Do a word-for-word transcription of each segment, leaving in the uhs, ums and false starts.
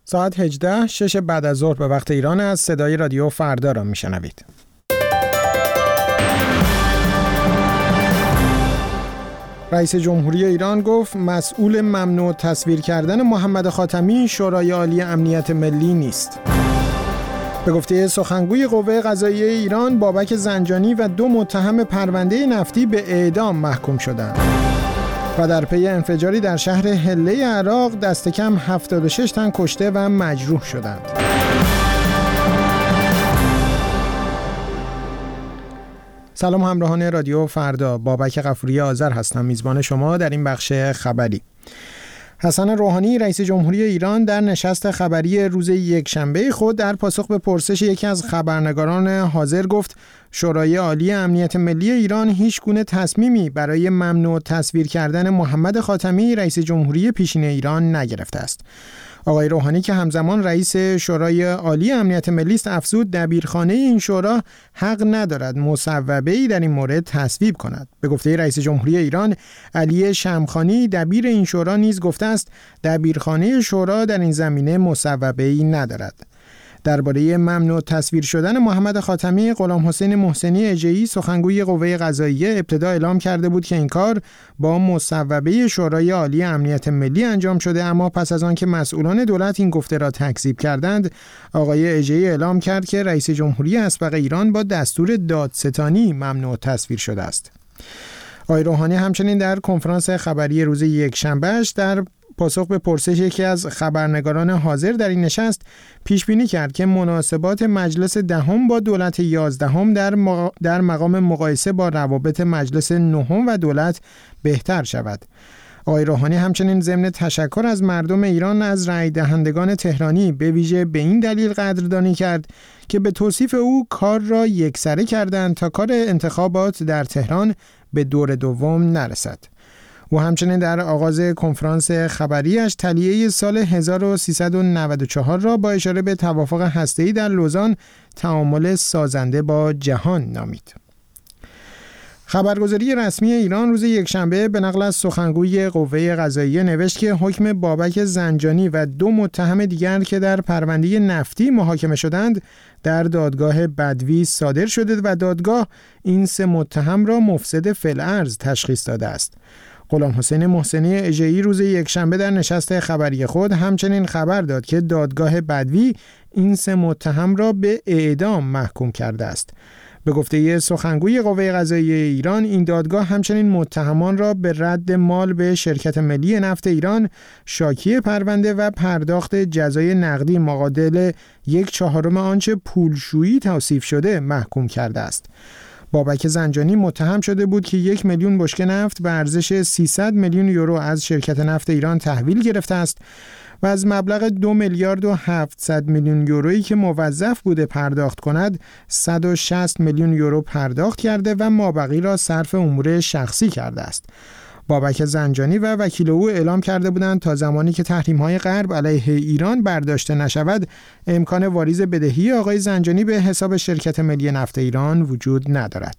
ساعت هجده شش بعد از ظهر به وقت ایران از صدای رادیو فردا را میشنوید. رئیس جمهوری ایران گفت مسئول ممنوع تصویر کردن محمد خاتمی شورای عالی امنیت ملی نیست. به گفته سخنگوی قوه قضاییه ایران، بابک زنجانی و دو متهم پرونده نفتی به اعدام محکوم شدند. و در پی انفجاری در شهر حله عراق دست کم هفتاد و شش تن کشته و مجروح شدند. سلام همراهان رادیو فردا، بابک غفوری آذر هستم، میزبان شما در این بخش خبری. حسن روحانی رئیس جمهوری ایران در نشست خبری روز یکشنبه خود در پاسخ به پرسش یکی از خبرنگاران حاضر گفت شورای عالی امنیت ملی ایران هیچ گونه تصمیمی برای ممنوع تصویر کردن محمد خاتمی رئیس جمهوری پیشین ایران نگرفته است. آقای روحانی که همزمان رئیس شورای عالی امنیت ملی است افزود دبیرخانه این شورا حق ندارد مصوبه‌ای در این مورد تصویب کند. به گفته رئیس جمهوری ایران، علی شمخانی دبیر این شورا نیز گفته است دبیرخانه شورا در این زمینه مصوبه‌ای ندارد. درباره ممنوع تصویر شدن محمد خاتمی، غلام حسین محسنی اژه‌ای سخنگوی قوه قضاییه ابتدا اعلام کرده بود که این کار با مصوبه شورای عالی امنیت ملی انجام شده، اما پس از آن که مسئولان دولت این گفته را تکذیب کردند، آقای اژه‌ای اعلام کرد که رئیس جمهوری اسبق ایران با دستور دادستانی ممنوع تصویر شده است. آقای روحانی همچنین در کنفرانس خبری روز یکشنبهش در پاسخ به پرسش یکی از خبرنگاران حاضر در این نشست پیش بینی کرد که مناسبات مجلس دهم با دولت یازدهم در مق... در مقام مقایسه با روابط مجلس نهم و دولت بهتر شود. آقای روحانی همچنین ضمن تشکر از مردم ایران از رای دهندگان تهرانی به ویژه به این دلیل قدردانی کرد که به توصیف او کار را یکسره کردند تا کار انتخابات در تهران به دور دوم نرسد. و همچنین در آغاز کنفرانس خبریش تلیه سال هزار و سیصد و نود و چهار را با اشاره به توافق هسته‌ای در لوزان تعامل سازنده با جهان نامید. خبرگزاری رسمی ایران روز یکشنبه به نقل از سخنگوی قوه قضاییه نوشت که حکم بابک زنجانی و دو متهم دیگر که در پرونده نفتی محاکمه شدند در دادگاه بدوی صادر شده و دادگاه این سه متهم را مفسد فی‌الارض تشخیص داده است. غلام حسین محسنی اژه‌ای روز یکشنبه در نشست خبری خود همچنین خبر داد که دادگاه بدوی این سه متهم را به اعدام محکوم کرده است. به گفته سخنگوی قوه قضاییه ایران، این دادگاه همچنین متهمان را به رد مال به شرکت ملی نفت ایران، شاکی پرونده و پرداخت جزای نقدی مقابل یک چهارم آنچه پولشویی توصیف شده محکوم کرده است. بابک زنجانی متهم شده بود که یک میلیون بشکه نفت به ارزش سیصد میلیون یورو از شرکت نفت ایران تحویل گرفته است و از مبلغ دو میلیارد و هفتصد میلیون یورویی که موظف بوده پرداخت کند صد و شصت میلیون یورو پرداخت کرده و مابقی را صرف امور شخصی کرده است. بابک زنجانی و وکیل او اعلام کرده بودند تا زمانی که تحریم‌های غرب علیه ایران برداشته نشود امکان واریز بدهی آقای زنجانی به حساب شرکت ملی نفت ایران وجود ندارد.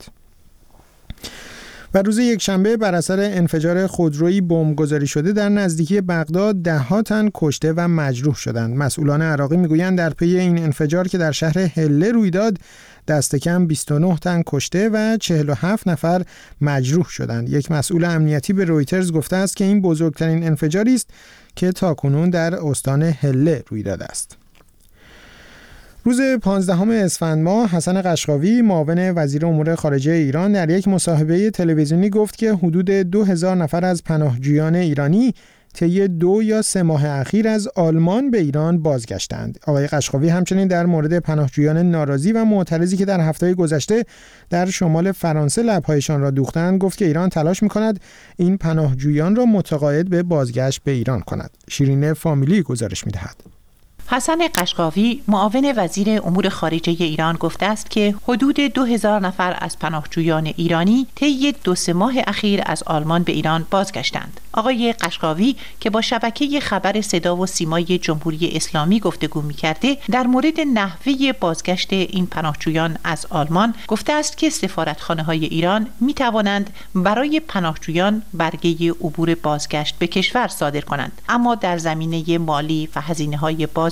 و روز یکشنبه بر اثر انفجار خودرویی بمبگذاری شده در نزدیکی بغداد ده ها تن کشته و مجروح شدند. مسئولان عراقی میگویند در پی این انفجار که در شهر حله روی داد دست کم بیست و نه تن کشته و چهل و هفت نفر مجروح شدند. یک مسئول امنیتی به رویترز گفته است که این بزرگترین انفجاری است که تاکنون در استان حله روی داده است. روز پانزدهم اسفند ماه حسن قشقاوی معاون وزیر امور خارجه ایران در یک مصاحبه تلویزیونی گفت که حدود دو هزار نفر از پناهجویان ایرانی طی دو یا سه ماه اخیر از آلمان به ایران بازگشتند. آقای قشقاوی همچنین در مورد پناهجویان ناراضی و معترضی که در هفته گذشته در شمال فرانسه لب‌هایشان را دوختند گفت که ایران تلاش می‌کند این پناهجویان را متقاعد به بازگشت به ایران کند. شیرین فامیلی گزارش می‌دهد. حسن قشقاوی معاون وزیر امور خارجه ایران گفته است که حدود دو هزار نفر از پناهجویان ایرانی طی دو سه ماه اخیر از آلمان به ایران بازگشتند. آقای قشقاوی که با شبکه خبر صدا و سیمای جمهوری اسلامی گفتگو می‌کرده در مورد نحوه بازگشت این پناهجویان از آلمان گفته است که سفارتخانه‌های ایران می‌توانند برای پناهجویان برگه عبور بازگشت به کشور صادر کنند، اما در زمینه مالی و هزینه‌های باز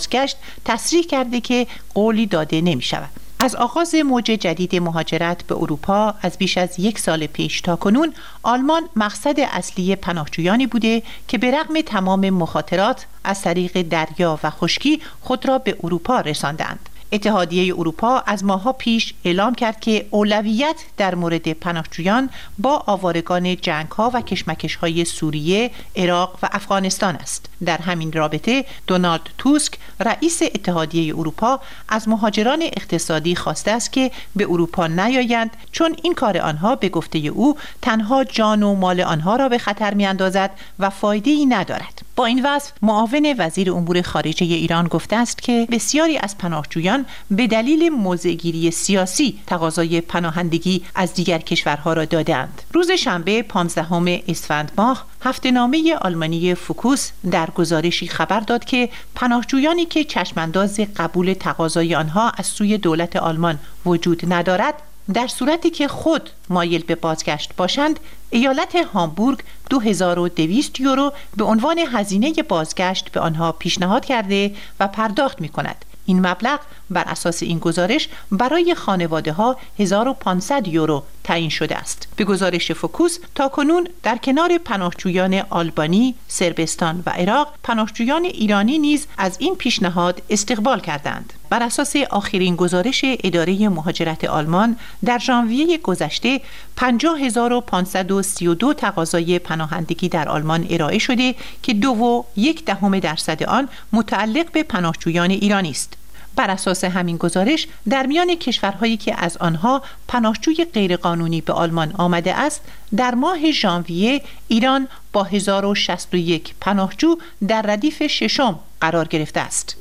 بازگشت تصریح کرده که قولی داده نمی شود. از آغاز موج جدید مهاجرت به اروپا از بیش از یک سال پیش تا کنون آلمان مقصد اصلی پناهجویانی بوده که به رغم تمام مخاطرات از طریق دریا و خشکی خود را به اروپا رساندند. اتحادیه اروپا از ماه‌ها پیش اعلام کرد که اولویت در مورد پناهجویان با آوارگان جنگ‌ها و کشمکش‌های سوریه، عراق و افغانستان است. در همین رابطه دونالد توسک رئیس اتحادیه اروپا از مهاجران اقتصادی خواسته است که به اروپا نیایند، چون این کار آنها به گفته او تنها جان و مال آنها را به خطر می‌اندازد و فایده‌ای ندارد. با این وصف معاون وزیر امور خارجه ایران گفته است که بسیاری از پناهجویان به دلیل موضع‌گیری سیاسی تقاضای پناهندگی از دیگر کشورها را دادند. روز شنبه پانزدهم اسفند ماه هفته‌نامه آلمانی فوکوس در گزارشی خبر داد که پناهجویانی که چشمانداز قبول تقاضای آنها از سوی دولت آلمان وجود ندارد، در صورتی که خود مایل به بازگشت باشند، ایالت هامبورگ دو هزار و دویست یورو به عنوان هزینه بازگشت به آنها پیشنهاد کرده و پرداخت می کند. این مبلغ بر اساس این گزارش برای خانواده‌ها هزار و پانصد یورو تعیین شده است. به گزارش فوکوس تاکنون در کنار پناهجویان آلبانی، صربستان و عراق، پناهجویان ایرانی نیز از این پیشنهاد استقبال کردند. بر اساس آخرین گزارش اداره مهاجرت آلمان در ژانویه گذشته پنجاه هزار و پانصد و سی و دو تقاضای پناهندگی در آلمان ارائه شده که دو و یک دهم درصد آن متعلق به پناهجویان ایرانی است. بر اساس همین گزارش در میان کشورهایی که از آنها پناهجوی غیرقانونی به آلمان آمده است، در ماه ژانویه ایران با هزار و شصت و یک پناهجو در ردیف ششم قرار گرفته است.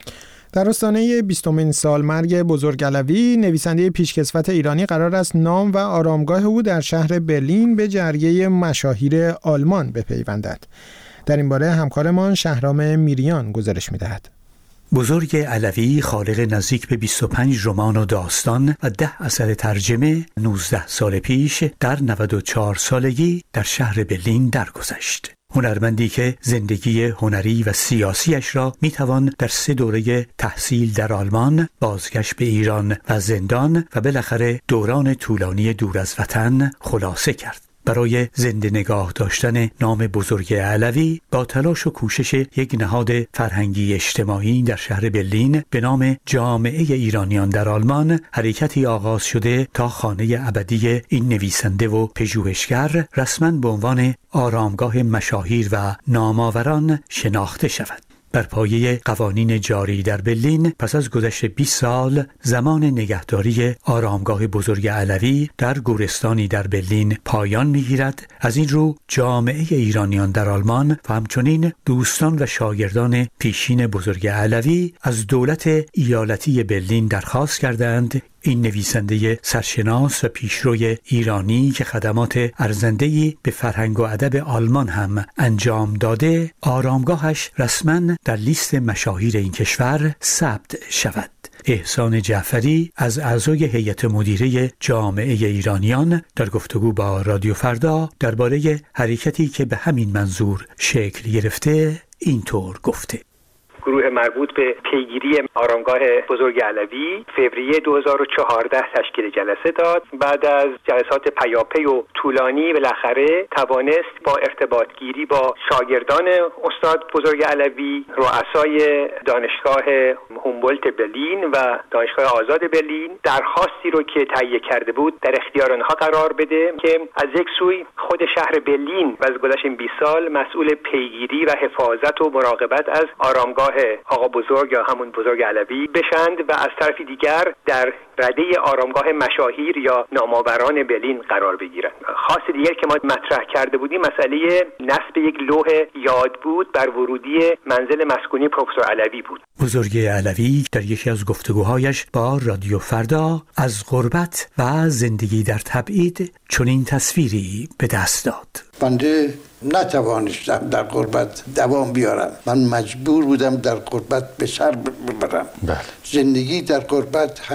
در آستانه بیستمین سالمرگ بزرگ علوی، نویسنده پیشکسوت ایرانی قرار است نام و آرامگاه او در شهر برلین به جرگه مشاهیر آلمان بپیوندد. در این باره همکارمان شهرام میریان گزارش می‌دهد. بزرگ علوی خالق نزدیک به بیست و پنج رمان و داستان و ده اثر ترجمه نوزده سال پیش در نود و چهار سالگی در شهر برلین درگذشت. هنرمندی که زندگی هنری و سیاسیش را میتوان در سه دوره تحصیل در آلمان، بازگشت به ایران و زندان و بالاخره دوران طولانی دور از وطن خلاصه کرد. برای زنده نگاه داشتن نام بزرگ علوی با تلاش و کوشش یک نهاد فرهنگی اجتماعی در شهر برلین به نام جامعه ایرانیان در آلمان حرکتی آغاز شده تا خانه ابدی این نویسنده و پژوهشگر رسما به عنوان آرامگاه مشاهیر و نامآوران شناخته شود. بر پایه قوانین جاری در برلین پس از گذشت بیست سال زمان نگهداری آرامگاه بزرگ علوی در گورستانی در برلین پایان می‌گیرد. از این رو جامعه ایرانیان در آلمان و همچنین دوستان و شاگردان پیشین بزرگ علوی از دولت ایالتی برلین درخواست کردند این نویسنده سرشناس و پیشروی ایرانی که خدمات ارزنده‌ای به فرهنگ و ادب آلمان هم انجام داده، آرامگاهش رسما در لیست مشاهیر این کشور ثبت شود. احسان جعفری از اعضای هیئت مدیره جامعه ایرانیان در گفتگو با رادیو فردا درباره حرکتی که به همین منظور شکل گرفته اینطور گفته: گروه مربوط به پیگیری آرامگاه بزرگ علوی فوریه دو هزار و چهارده تشکیل جلسه داد. بعد از جلسات پیاپی و طولانی بالاخره توانست با ارتباط گیری با شاگردان استاد بزرگ علوی، رؤسای دانشگاه هومبولت برلین و دانشگاه آزاد برلین، درخواستی رو که تهیه کرده بود در اختیار آنها قرار بده که از یک سوی خود شهر برلین و از گذشت این بیست سال مسئول پیگیری و حفاظت و مراقبت از آرامگاه آقا بزرگ یا همون بزرگ علوی بشند و از طرف دیگر در رده آرامگاه مشاهیر یا نامآوران برلین قرار بگیرند. خاص دیگر که ما مطرح کرده بودیم مسئله نصب یک لوح یاد بود بر ورودی منزل مسکونی پروفسور علوی بود. بزرگ علوی در یکی از گفتگوهایش با رادیو فردا از غربت و زندگی در تبعید چنین تصویری به دست داد: بنده نتوانستم در غربت دوام بیارم. من مجبور بودم در غربت به سر ببرم. بله. زندگی در غربت همیشه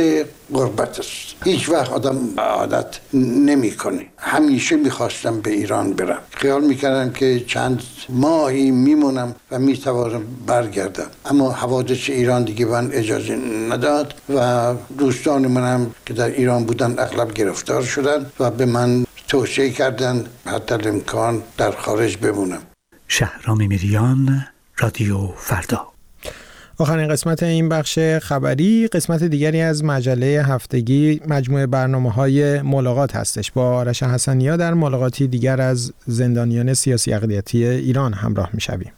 مثل غربت است. هیچ وقت آدم عادت نمیکنه. همیشه میخواستم به ایران برم. خیال میکردم که چند ماهی میمونم و میتوانم برگردم، اما حوادث ایران دیگه من اجازه نداد و دوستان منم که در ایران بودن اغلب گرفتار شدن و به من توصیه کردن حتی الامکان در خارج بمونم. شهرام میریان، رادیو فردا. آخرین قسمت این بخش خبری قسمت دیگری از مجله هفتگی مجموعه برنامه‌های ملاقات هستش. با آرش حسنی‌ها در ملاقاتی دیگر از زندانیان سیاسی عقیدتی ایران همراه می‌شویم.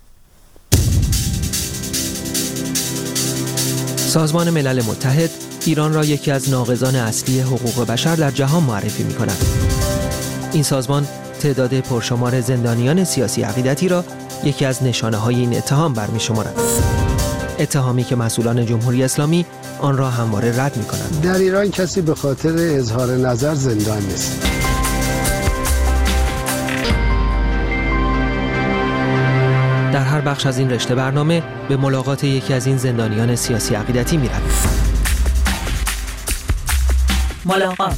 سازمان ملل متحد ایران را یکی از ناقضان اصلی حقوق بشر در جهان معرفی می‌کند. این سازمان تعداد پرشمار زندانیان سیاسی عقیدتی را یکی از نشانه‌های این اتهام برمی‌شمارد. اتهامی که مسئولان جمهوری اسلامی آن را همواره رد می‌کنند. در ایران کسی به خاطر اظهار نظر زندان نیست. در هر بخش از این رشته برنامه به ملاقات یکی از این زندانیان سیاسی عقیدتی می‌رویم. ملاقات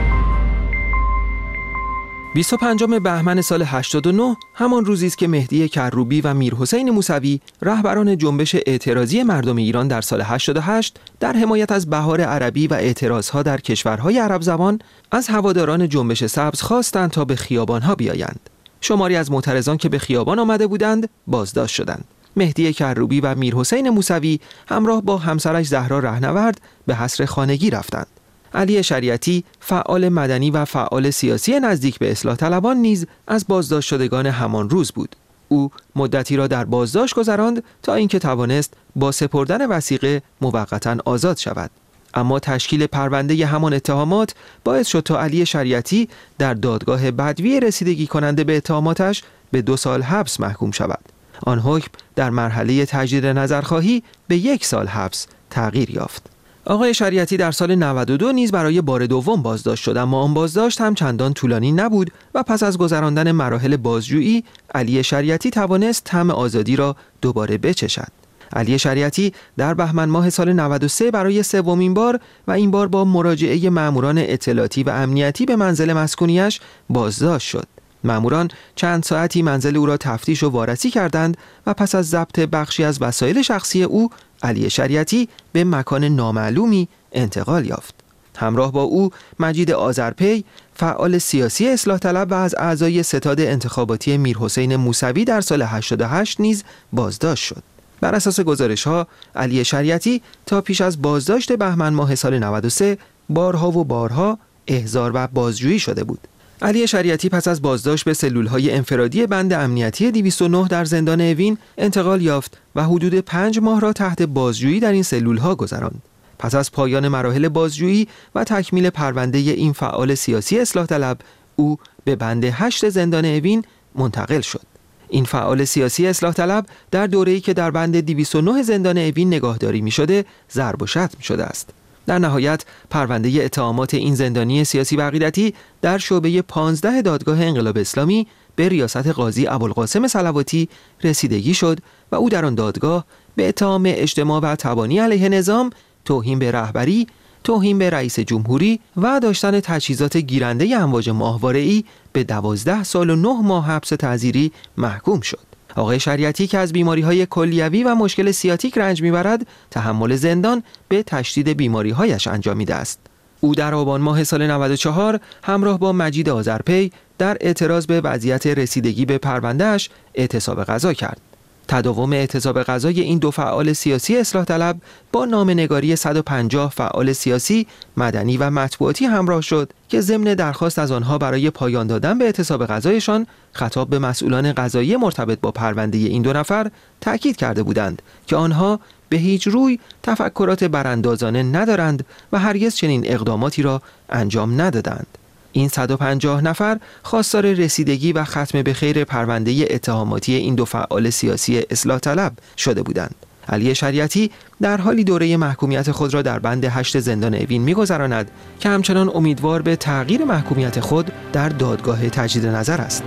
بیست و پنجم بهمن سال هشتاد و نه همان روزی است که مهدی کروبی و میرحسین موسوی رهبران جنبش اعتراضی مردم ایران در سال هشتاد و هشت در حمایت از بهار عربی و اعتراضها در کشورهای عرب زبان از هواداران جنبش سبز خواستند تا به خیابانها بیایند. شماری از معترضان که به خیابان آمده بودند بازداشت شدند. مهدی کروبی و میرحسین موسوی همراه با همسرش زهرا رهنورد به حصر خانگی رفتند. علی شریعتی فعال مدنی و فعال سیاسی نزدیک به اصلاح طلبان نیز از بازداشت شدگان همان روز بود. او مدتی را در بازداشت گذراند تا اینکه توانست با سپردن وثیقه موقتا آزاد شود. اما تشکیل پرونده همان اتهامات باعث شد تا علی شریعتی در دادگاه بدوی رسیدگی کننده به اتهاماتش به دو سال حبس محکوم شود. آن حکم در مرحله تجدید نظرخواهی به یک سال حبس تغییر یافت. آقای شریعتی در سال نود و دو نیز برای بار دوم بازداشت شد، اما آن بازداشت هم چندان طولانی نبود و پس از گذراندن مراحل بازجویی علی شریعتی توانست طعم آزادی را دوباره بچشد. علی شریعتی در بهمن ماه سال نود و سه برای سومین بار و این بار با مراجعه ماموران اطلاعاتی و امنیتی به منزل مسکونیش بازداشت شد. ماموران چند ساعتی منزل او را تفتیش و وارسی کردند و پس از ضبط بخشی از وسایل شخصی او علی شریعتی به مکان نامعلومی انتقال یافت. همراه با او مجید آذرپی فعال سیاسی اصلاح طلب و از اعضای ستاد انتخاباتی میرحسین موسوی در سال هشتاد و هشت نیز بازداشت شد. بر اساس گزارش‌ها علی شریعتی تا پیش از بازداشت بهمن ماه سال نود و سه بارها و بارها احضار و بازجویی شده بود. علی شریعتی پس از بازداشت به سلول‌های انفرادی بند امنیتی دویست و نه در زندان اوین انتقال یافت و حدود پنج ماه را تحت بازجویی در این سلول‌ها گذراند. پس از پایان مراحل بازجویی و تکمیل پرونده این فعال سیاسی اصلاح طلب، او به بند هشت زندان اوین منتقل شد. این فعال سیاسی اصلاح طلب در دوره‌ای که در بند دویست و نه زندان اوین نگاهداری می‌شده، ضرب و شتم شده است. در نهایت پرونده اتهامات این زندانی سیاسی و عقیدتی در شعبه پانزده دادگاه انقلاب اسلامی به ریاست قاضی ابوالقاسم صلواتی رسیدگی شد و او در آن دادگاه به اتهام اجتماع و تبانی علیه نظام، توهین به رهبری، توهین به رئیس جمهوری و داشتن تجهیزات گیرنده امواج ماهواره‌ای به دوازده سال و نه ماه حبس تعزیری محکوم شد. آقای شریعتی که از بیماری‌های کلیوی و مشکل سیاتیک رنج می‌برد، تحمل زندان به تشدید بیماری‌هایش انجامیده است. او در آبان ماه سال نود و چهار همراه با مجید آذرپی در اعتراض به وضعیت رسیدگی به پرونده‌اش اعتصاب غذا کرد. تداوم اعتصاب غذای این دو فعال سیاسی اصلاح طلب با نامه‌نگاری صد و پنجاه فعال سیاسی، مدنی و مطبوعاتی همراه شد که ضمن درخواست از آنها برای پایان دادن به اعتصاب غذایشان خطاب به مسئولان قضایی مرتبط با پرونده این دو نفر تأکید کرده بودند که آنها به هیچ روی تفکرات براندازانه ندارند و هرگز چنین اقداماتی را انجام ندادند. این صد و پنجاه نفر خواستار رسیدگی و ختم به خیر پرونده اتهاماتی این دو فعال سیاسی اصلاح طلب شده بودند. علی شریعتی در حالی دوره محکومیت خود را در بند هشت زندان اوین می‌گذراند که همچنان امیدوار به تغییر محکومیت خود در دادگاه تجدید نظر است.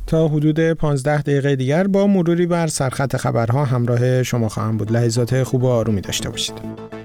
تا حدود پانزده دقیقه دیگر با مروری بر سرخط خبرها همراه شما خواهم بود. لحظات خوب و آرومی داشته باشید.